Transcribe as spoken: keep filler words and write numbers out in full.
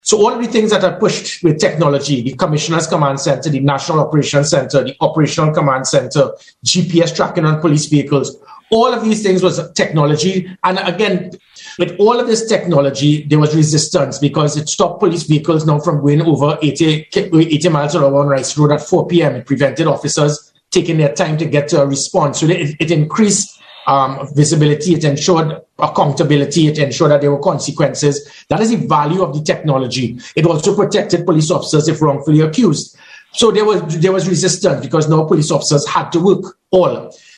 So all of the things that are pushed with technology, the Commissioner's Command Center, the National Operations Center, the Operational Command Center, G P S tracking on police vehicles, all of these things was technology. And again, with all of this technology, there was resistance because it stopped police vehicles now from going over eighty, eighty miles an hour on Rice Road at four p.m. It prevented officers taking their time to get to a response. So it, it increased um, visibility, it ensured accountability, it ensured that there were consequences. That is the value of the technology. It also protected police officers if wrongfully accused. So there was there was resistance because now police officers had to work all.